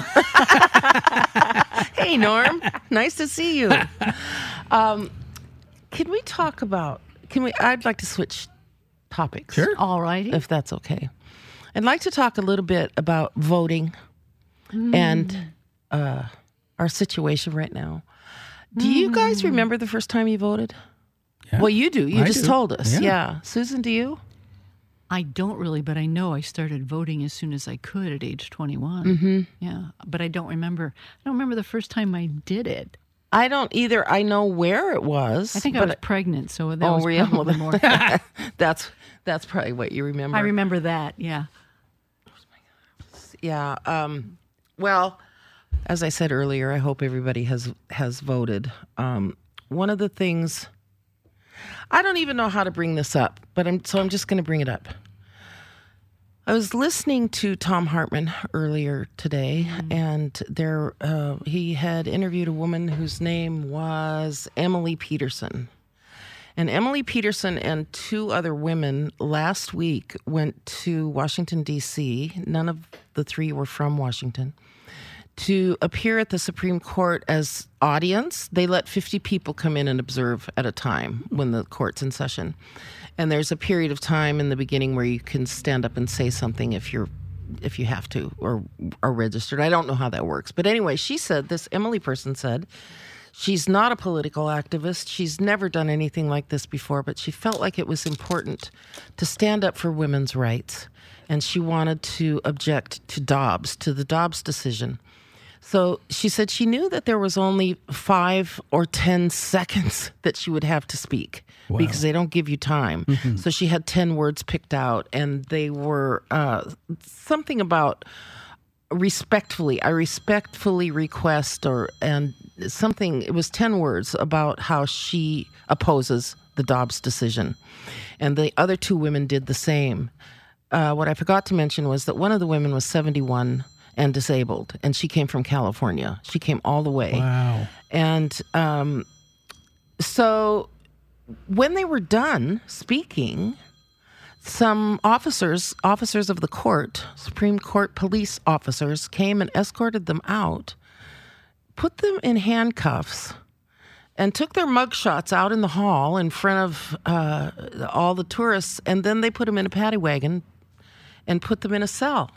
Hey, Norm. Nice to see you. Can we talk about? I'd like to switch topics. Sure. All righty. If that's okay. I'd like to talk a little bit about voting and our situation right now. Do you guys remember the first time you voted? Yeah. Well, you do. You I just do. told us. Yeah. Yeah. Susan, do you? I don't really, but I know I started voting as soon as I could at age 21. Yeah, but I don't remember. I don't remember the first time I did it. I don't either. I know where it was. I think I was pregnant, so that was were you? probably more. That's probably what you remember. I remember that. Yeah. Yeah. Well, as I said earlier, I hope everybody has voted. One of the things, I don't even know how to bring this up, but I'm just going to bring it up. I was listening to Tom Hartman earlier today, and he had interviewed a woman whose name was Emily Peterson. And Emily Peterson and two other women last week went to Washington, D.C. None of the three were from Washington. To appear at the Supreme Court as audience. They let 50 people come in and observe at a time when the court's in session. And there's a period of time in the beginning where you can stand up and say something if you have to or are registered. I don't know how that works. But anyway, this Emily person said, she's not a political activist. She's never done anything like this before, but she felt like it was important to stand up for women's rights. And she wanted to object to the Dobbs decision. So she said she knew that there was only 5 or 10 seconds that she would have to speak because they don't give you time. So she had 10 words picked out, and they were something about respectfully. I respectfully request, and something. It was 10 words about how she opposes the Dobbs decision, and the other 2 women did the same. What I forgot to mention was that one of the women was 71 and disabled, and she came from California. She came all the way. Wow. And so when they were done speaking, some officers of the court, Supreme Court police officers, came and escorted them out, put them in handcuffs, and took their mugshots out in the hall in front of all the tourists, and then they put them in a paddy wagon and put them in a cell.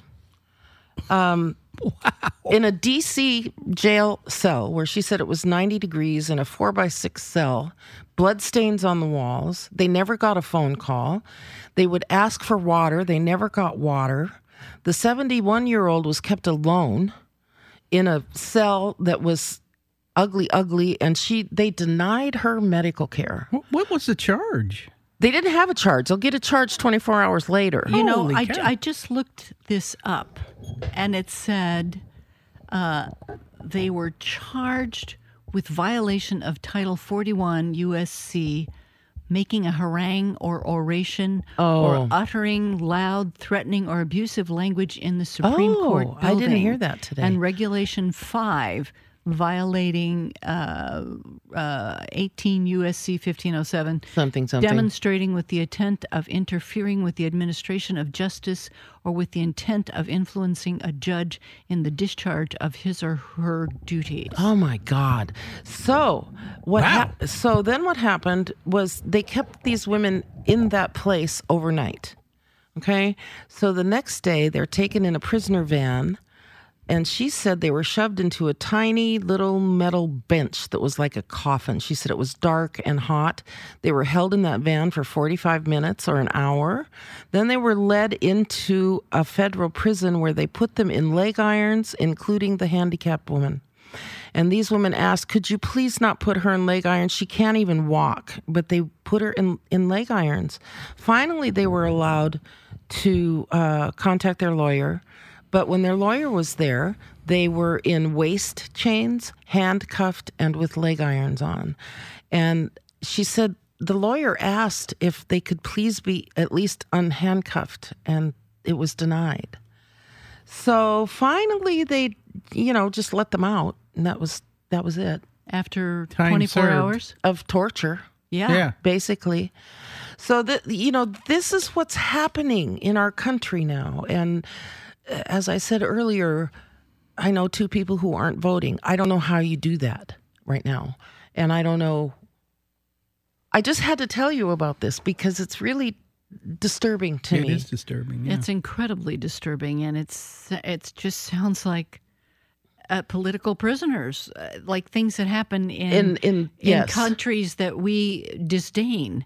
In a D.C. jail cell where she said it was 90 degrees in a 4x6 cell, blood stains on the walls. They never got a phone call. They would ask for water. They never got water. The 71-year-old was kept alone in a cell that was ugly, and they denied her medical care. What was the charge? They didn't have a charge. They'll get a charge 24 hours later. You know, Holy cow. I just looked this up, and it said they were charged with violation of Title 41 U.S.C., making a harangue or oration or uttering loud, threatening, or abusive language in the Supreme Court building. I didn't hear that today. And Regulation 5, violating 18 U.S.C. 1507, Something. demonstrating with the intent of interfering with the administration of justice or with the intent of influencing a judge in the discharge of his or her duties. Oh my God! So so then what happened was they kept these women in that place overnight. Okay, so the next day they're taken in a prisoner van. And she said they were shoved into a tiny little metal bench that was like a coffin. She said it was dark and hot. They were held in that van for 45 minutes or an hour. Then they were led into a federal prison where they put them in leg irons, including the handicapped woman. And these women asked, could you please not put her in leg irons? She can't even walk. But they put her in leg irons. Finally, they were allowed to contact their lawyer. But when their lawyer was there, they were in waist chains, handcuffed, and with leg irons on. And she said the lawyer asked if they could please be at least unhandcuffed, and it was denied. So finally they, just let them out, and that was it. After Time 24 served. hours? Of torture. Yeah. Basically. So this is what's happening in our country now. And as I said earlier, I know 2 people who aren't voting. I don't know how you do that right now. And I don't know. I just had to tell you about this because it's really disturbing to me. It is disturbing. Yeah. It's incredibly disturbing, and it just sounds like political prisoners, like things that happen in countries that we disdain.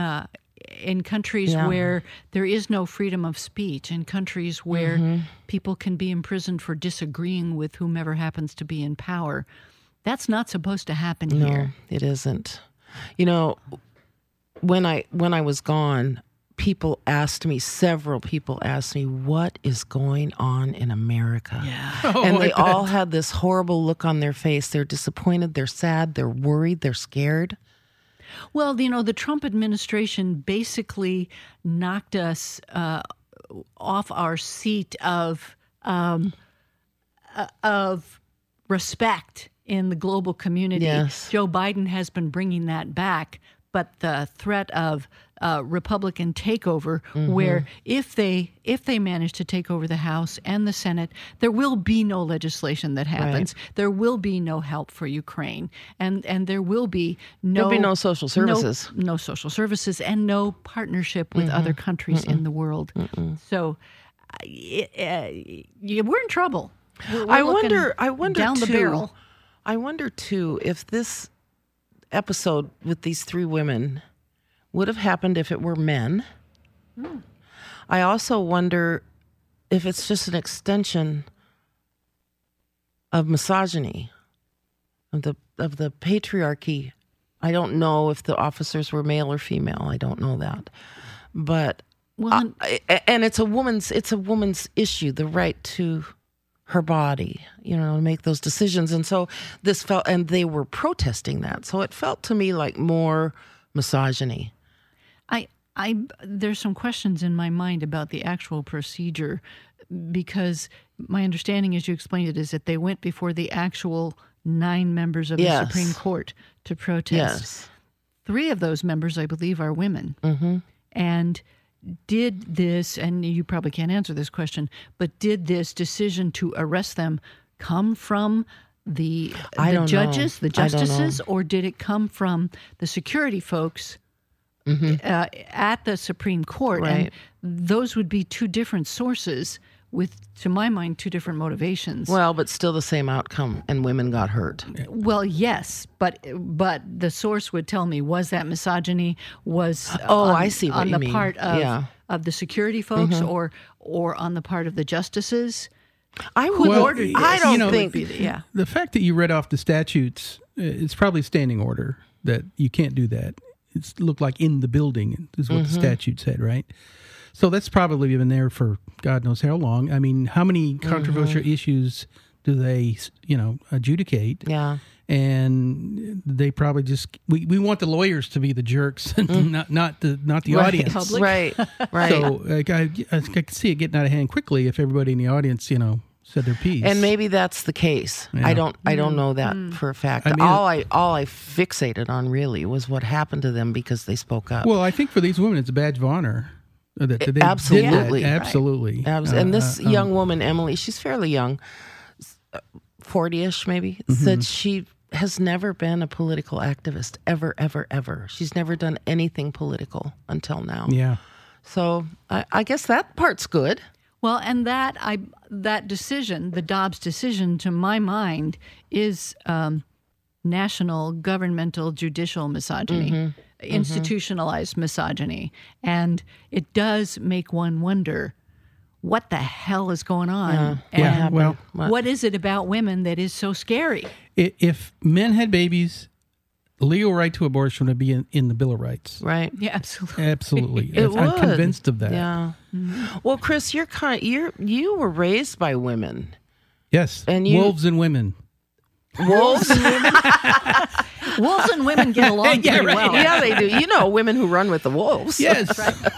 In countries where there is no freedom of speech, in countries where people can be imprisoned for disagreeing with whomever happens to be in power. That's not supposed to happen here. No, it isn't. When I was gone, several people asked me, what is going on in America? Yeah. And they all had this horrible look on their face. They're disappointed, they're sad, they're worried, they're scared. Well, the Trump administration basically knocked us off our seat of respect in the global community. Yes. Joe Biden has been bringing that back, but the threat of Republican takeover, where if they manage to take over the House and the Senate, there will be no legislation that happens. Right. There will be no help for Ukraine, and there will be There'll be no social services. No social services, and no partnership with other countries in the world. So we're in trouble. We're I wonder down too, the barrel. I wonder too if this episode with these 3 women would have happened if it were men. I also wonder if it's just an extension of misogyny, of the patriarchy. I don't know if the officers were male or female. I don't know that, but and it's a woman's issue, the right to her body, to make those decisions. And so this felt, and they were protesting that. So it felt to me like more misogyny. There's some questions in my mind about the actual procedure, because my understanding, as you explained it, is that they went before the actual 9 members of the Supreme Court to protest. Yes. 3 of those members, I believe, are women. Mm-hmm. And did this, and you probably can't answer this question, but did this decision to arrest them come from the judges, the justices, or did it come from the security folks at the Supreme Court? Right. And those would be 2 different sources with, to my mind, 2 different motivations. Well, but still the same outcome, and women got hurt. Well, yes, but the source would tell me, was that misogyny? Was I see what on you the mean. part of the security folks, or on the part of the justices? I don't think. The fact that you read off the statutes, it's probably standing order that you can't do that. It's looked like in the building is what the statute said, right? So that's probably been there for God knows how long. I mean, how many controversial issues do they, adjudicate? Yeah. And they probably just we want the lawyers to be the jerks, and not the audience. Public. Right. So I could see it getting out of hand quickly if everybody in the audience, said their piece. And maybe that's the case. Yeah. I don't know that for a fact. I mean, all I fixated on really was what happened to them because they spoke up. Well, I think for these women, it's a badge of honor. That they Absolutely. did that. Absolutely. And this young woman, Emily, she's fairly young, 40-ish maybe, said she has never been a political activist, ever, ever, ever. She's never done anything political until now. Yeah. So I guess that part's good. Well, and that decision, the Dobbs decision, to my mind, is national governmental judicial misogyny, institutionalized misogyny. And it does make one wonder, what the hell is going on? Yeah. And Well, what is it about women that is so scary? if men had babies, legal right to abortion would be in the Bill of Rights. Right. Yeah, absolutely. Absolutely. It I'm would. convinced of that. Yeah. Well, Chris, you were raised by women. Yes. And you- wolves and women. Wolves and women? Wolves and women get along Yeah, pretty right. well. Yeah, they do. Women who run with the wolves. Yes.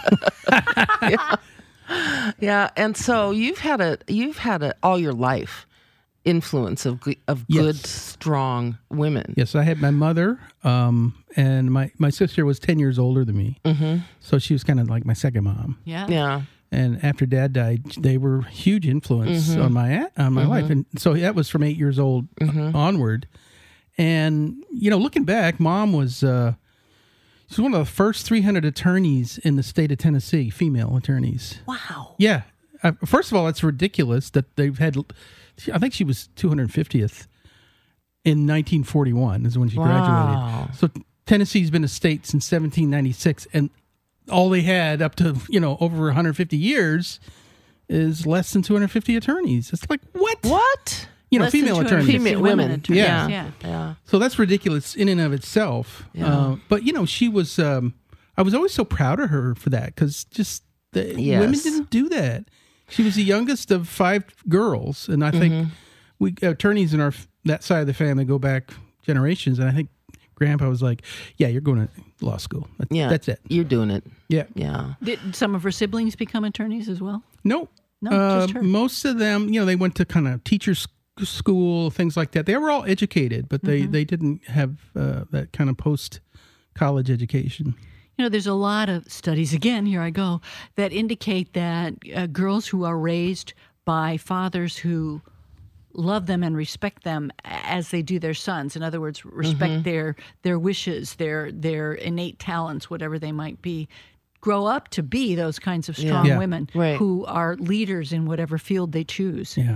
Yeah, and so you've had a all your life influence of good, Yes. strong women. Yes, I had my mother, and my sister was 10 years older than me. Mm-hmm. So she was kind of like my second mom. Yeah. Yeah. And after Dad died, they were huge influence on my life. And so that was from 8 years old onward. And, looking back, Mom was she's one of the first 300 attorneys in the state of Tennessee, female attorneys. Wow. Yeah. First of all, it's ridiculous that they've had, I think she was 250th in 1941 is when she graduated. So Tennessee's been a state since 1796, and all they had up to, over 150 years is less than 250 attorneys. It's like, what? What? Less than female 250 attorneys. Female women. attorneys. Yeah. Yeah. So that's ridiculous in and of itself. Yeah. But, she was, I was always so proud of her for that, because just women didn't do that. She was the youngest of 5 girls. And I think we attorneys in that side of the family go back generations. And I think Grandpa was like, yeah, you're going to law school. That's it. You're doing it. Yeah. Yeah. Did some of her siblings become attorneys as well? No. Just her. Most of them, they went to kind of teachers' school, things like that. They were all educated, but they didn't have that kind of post-college education. There's a lot of studies, again, here I go, that indicate that girls who are raised by fathers who love them and respect them as they do their sons, in other words, respect their wishes, their innate talents, whatever they might be, grow up to be those kinds of strong women who are leaders in whatever field they choose. Yeah.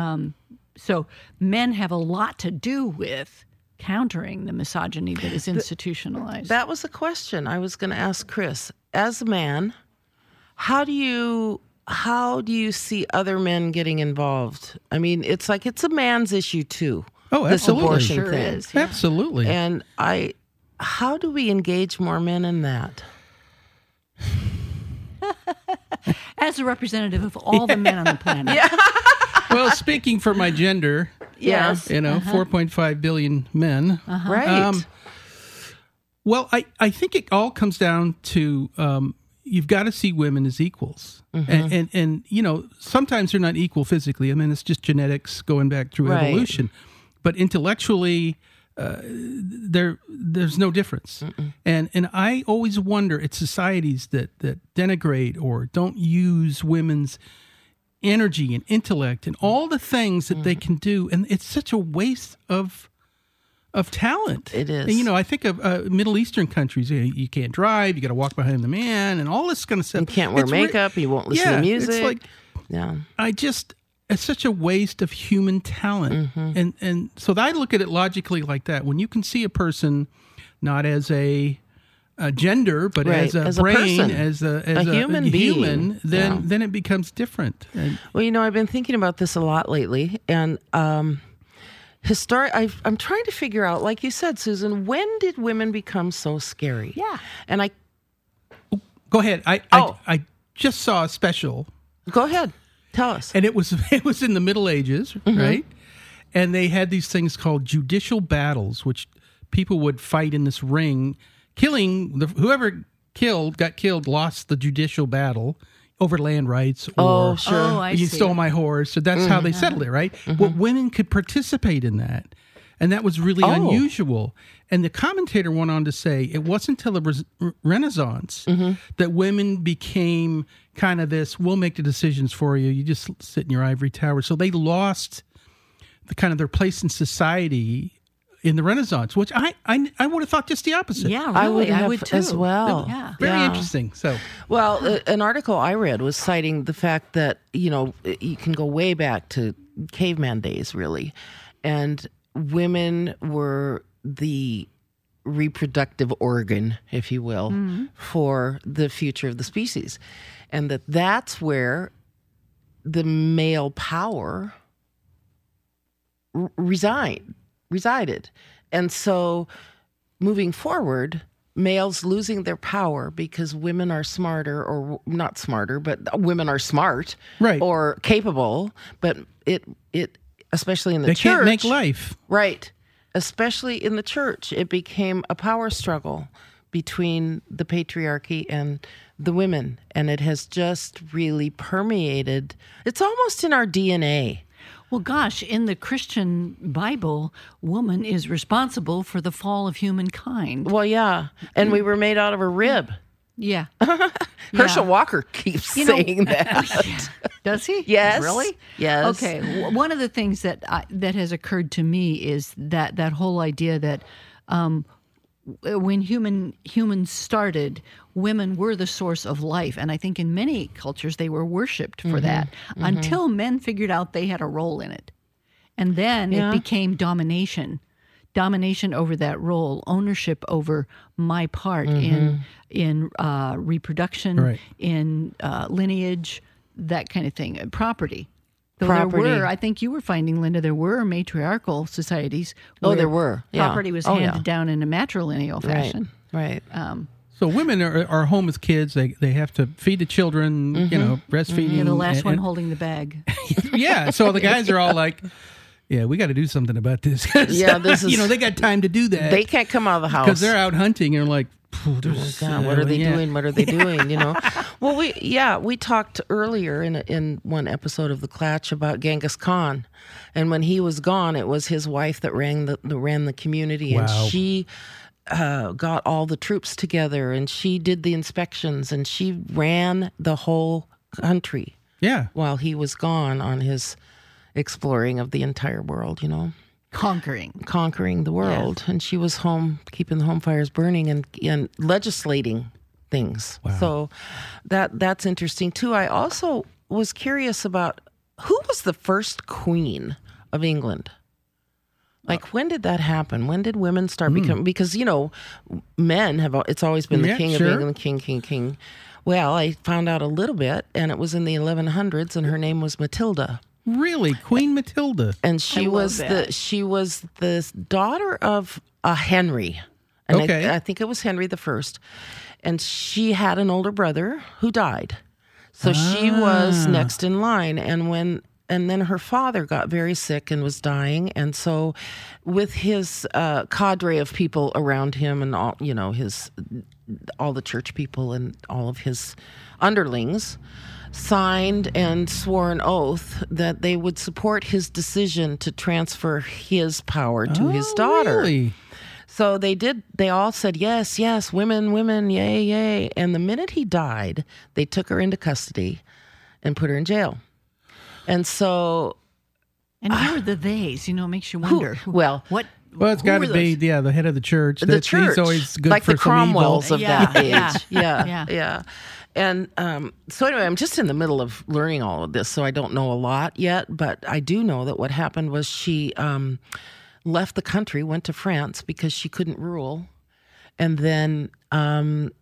So men have a lot to do with countering the misogyny that is institutionalized. That was a question I was going to ask Chris. As a man, how do you how do you see other men getting involved? I mean, it's like it's a man's issue too. Oh, this absolutely. abortion Sure thing. is. Yeah. Absolutely. And how do we engage more men in that? As a representative of all the men on the planet. Well, speaking for my gender, Yes. 4.5 billion men. Right. Well, I think it all comes down to you've got to see women as equals. And sometimes they're not equal physically. I mean, it's just genetics going back through Right. evolution. But intellectually, there's no difference. And I always wonder, it's societies that denigrate or don't use women's energy and intellect and all the things that they can do. And it's such a waste of talent. It is. And, I think of Middle Eastern countries. You can't drive. You got to walk behind the man, and all this kind of stuff. You can't wear makeup. You won't listen to music. It's like, it's such a waste of human talent. And so I look at it logically like that. When you can see a person not as a gender, but Right, as a a brain, person. as a human being. then it becomes different. And Well, I've been thinking about this a lot lately, and I'm trying to figure out, like you said, Susan, when did women become so scary? Yeah. And go ahead. I just saw a special, go ahead, tell us. and it was in the Middle Ages, right? And they had these things called judicial battles, which people would fight in this ring, killing whoever got killed lost the judicial battle over land rights, or Oh, sure. Oh, I you see. stole my horse. So that's how they settled it, right? Well, women could participate in that. And that was really unusual. And the commentator went on to say it wasn't until the Renaissance that women became kind of this, we'll make the decisions for you. You just sit in your ivory tower. So they lost the kind of their place in society in the Renaissance, which I would have thought just the opposite. Yeah, really. I would have would too. as well. Yeah. Very interesting. So Well, an article I read was citing the fact that, you can go way back to caveman days, really. And women were the reproductive organ, if you will, for the future of the species. And that's where the male power resided. And so moving forward, males losing their power because women are smarter, or not smarter, but women are smart, Right. or capable, but it especially in the they church, can't make life. right? Especially in the church, it became a power struggle between the patriarchy and the women, and it has just really permeated. It's almost in our DNA. Well, gosh, in the Christian Bible, woman is responsible for the fall of humankind. Well, yeah, and we were made out of a rib. Yeah. Herschel Walker keeps saying that. Does he? Yes. Really? Yes. Okay. One of the things that has occurred to me is that whole idea that when humans started, women were the source of life, and I think in many cultures they were worshipped for that until men figured out they had a role in it, and then it became domination over that role, ownership over my part in reproduction, Right. in lineage, that kind of thing, property. Though Property. there were, I think you were finding, Linda, there were matriarchal societies. Oh, where there were. Yeah. Property was Oh, handed yeah. down in a matrilineal fashion. Right. So women are home with kids. They have to feed the children, breastfeeding. You're the last and- one and- holding the bag. Yeah. So the guys are all like, yeah, we got to do something about this. 'Cause, Yeah, this is- they got time to do that. They can't come out of the house. because they're out hunting and like, God, what are they doing? What are they doing? Well, we talked earlier in one episode of The Clatch about Genghis Khan, and when he was gone, it was his wife that ran the community, and Wow. she got all the troops together, and she did the inspections, and she ran the whole country Yeah. while he was gone on his exploring of the entire world. Conquering the world, and she was home keeping the home fires burning and legislating things. Wow. So that's interesting too. I also was curious about who was the first queen of England. Like, when did that happen? When did women start becoming? Because men have. It's always been the Yeah, king sure. of England, king. Well, I found out a little bit, and it was in the 1100s, and her name was Matilda. Really, Queen Matilda. And she was the daughter of Henry. And Okay. I think it was Henry the First. And she had an older brother who died. So she was next in line. And then her father got very sick and was dying. And so with his cadre of people around him and all, all the church people and all of his underlings signed and swore an oath that they would support his decision to transfer his power to his daughter. Really? So they did. They all said, yes, yes, women, yay, yay. And the minute he died, they took her into custody and put her in jail. And so... And who are the theys? It makes you wonder. Well, what? Well, it's got to be, the head of the church. The church. He's always good like for the some Cromwells evil. of that age. Yeah. Yeah. And so anyway, I'm just in the middle of learning all of this, so I don't know a lot yet, but I do know that what happened was she left the country, went to France because she couldn't rule. And then, then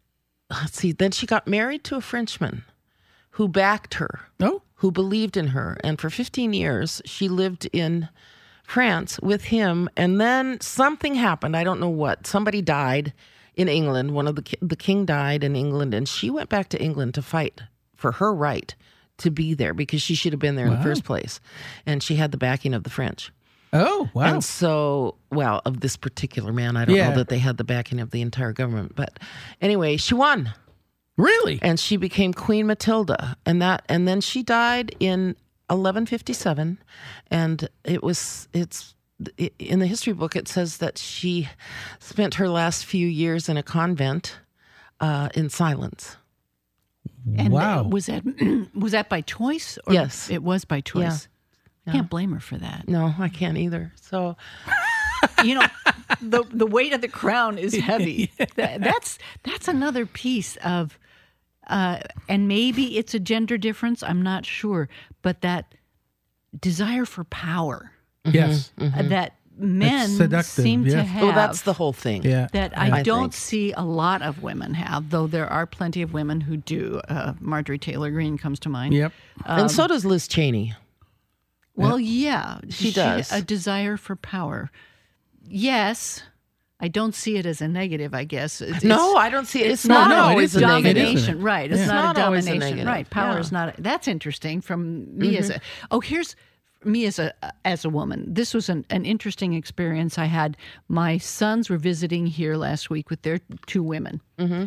she got married to a Frenchman who backed her, who believed in her. And for 15 years, she lived in France with him. And then something happened. I don't know what. Somebody died in England. One of the king died in England, and she went back to England to fight for her right to be there because she should have been there in the first place. And she had the backing of the French. Oh, wow. And so, of this particular man, I don't know that they had the backing of the entire government. But anyway, she won. Really? And she became Queen Matilda. And then she died in 1157. And it's in the history book, it says that she spent her last few years in a convent in silence. And wow. Was that by choice? Or Yes. It was by choice. I can't blame her for that. No, I can't either. So, the weight of the crown is heavy. That's another piece of, and maybe it's a gender difference. I'm not sure, but that desire for power. Yes. That men seductive, seem to yeah. have. well, that's the whole thing. Yeah. That I don't see a lot of women have, though there are plenty of women who do. Marjorie Taylor Greene comes to mind. Yep. And so does Liz Cheney. Well, yeah. She does. A desire for power. Yes. I don't see it as a negative, I guess. No, I don't see it. It's not not always a negative. domination, right? It's not a always a domination, negative. right? Power Yeah. is not. That's interesting. From me as here's me as a woman. This was an interesting experience I had. My sons were visiting here last week with their two women,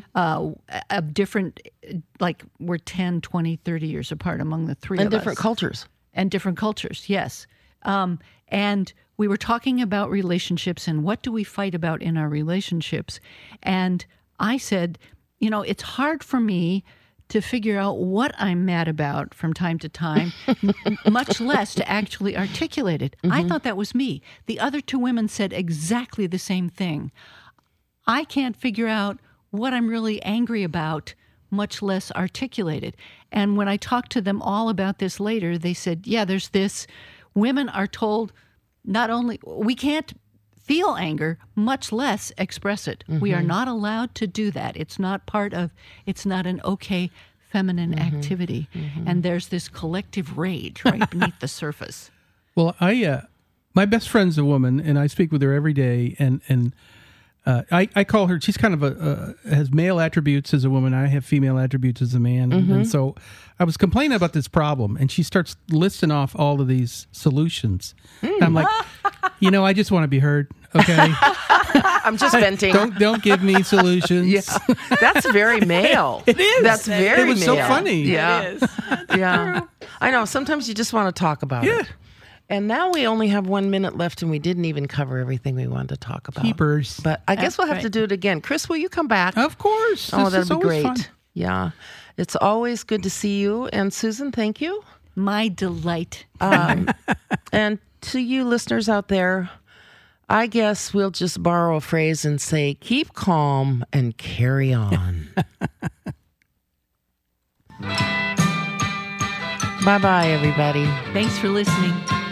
of different, like we're 10, 20, 30 years apart among the three And of us. different cultures. And different cultures, yes. And we were talking about relationships and what do we fight about in our relationships. And I said, it's hard for me to figure out what I'm mad about from time to time, much less to actually articulate it. I thought that was me. The other two women said exactly the same thing. I can't figure out what I'm really angry about, much less articulate it. And when I talked to them all about this later, they said, there's this. Women are told not only we can't feel anger, much less express it. We are not allowed to do that. It's not an okay feminine activity. And there's this collective rage right beneath the surface. Well, my best friend's a woman, and I speak with her every day, and I call her, she's kind of has male attributes as a woman. I have female attributes as a man. And so I was complaining about this problem, and she starts listing off all of these solutions. And I'm like, I just want to be heard. Okay. I'm just venting. Don't give me solutions. Yeah. That's very male. It is. That's very It was male. so funny. Yeah. It is. Yeah. I know. Sometimes you just want to talk about it. And now we only have 1 minute left, and we didn't even cover everything we wanted to talk about. Keepers. But I guess we'll have right. to do it again. Chris, will you come back? Of course. Oh, This is that'd be always great. fun. Yeah. It's always good to see you. And Susan, thank you. My delight. And to you listeners out there, I guess we'll just borrow a phrase and say, keep calm and carry on. Bye-bye, everybody. Thanks for listening.